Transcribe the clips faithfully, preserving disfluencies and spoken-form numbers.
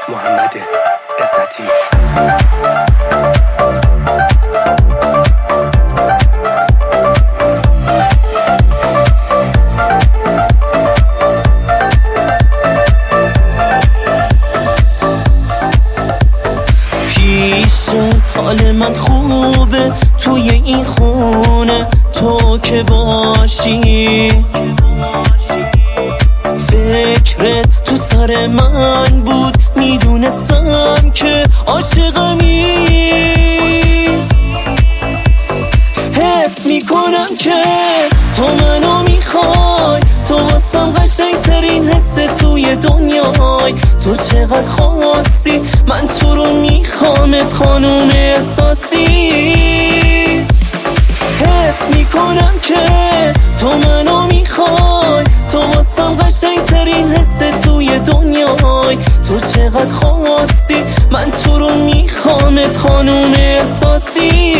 محمد عزتی. پیشت حال من خوبه، توی این خونه تو که باشی، فکرت تو سر من بود، میدونستم که عاشقمی. حس میکنم که تو منو میخوای، تو واسم قشنگ ترین حس توی دنیای. تو چقدر خواستی، من تو رو میخوامت خانوم احساسی. حس میکنم که تو منو میخوای، تو واسم قشنگ ترین حس توی دنیای. تو چقدر خواستی، من تو رو میخوامت خانوم احساسی.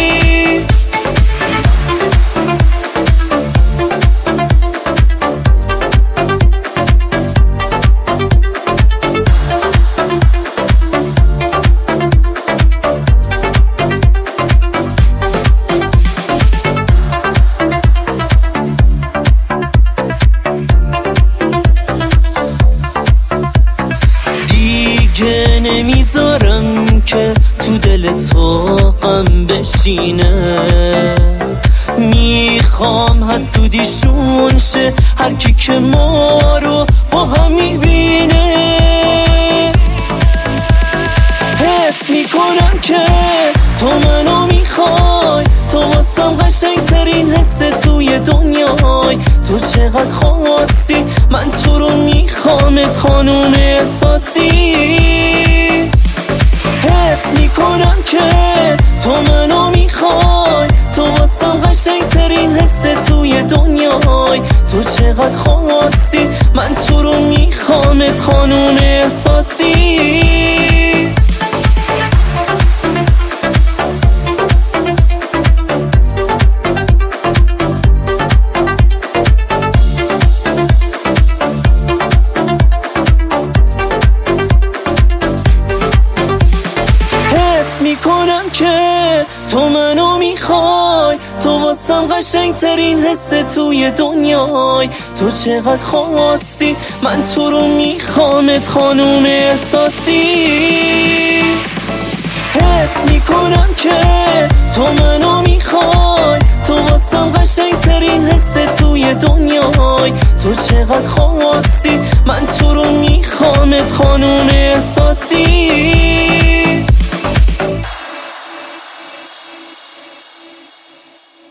نمیذارم که تو دل تو غم بشینه، میخوام حسودیشون شه هر کی که ما رو با هم میبینه. حس میکنم که تو منو میخوای، تو واسم قشنگ ترین حس توی دنیای. تو چقدر خواستی، من تو رو میخوامت خانوم احساسی. حس میکنم که تو منو میخوای، تو واسم قشنگ ترین حس توی دنیای. تو چقدر خواستی، من تو رو میخوامت خانوم احساسی. حس میکنم که تو منو میخوای، تو واسم قشنگ ترین حس توی دنیای. تو چقدر خواستی، من تو رو میخوامت خانوم احساسی. حس میکنم که تو منو میخوای، تو واسم قشنگ ترین حس توی دنیای. تو چقدر خواستی، من تو رو میخوامت خانوم احساسی.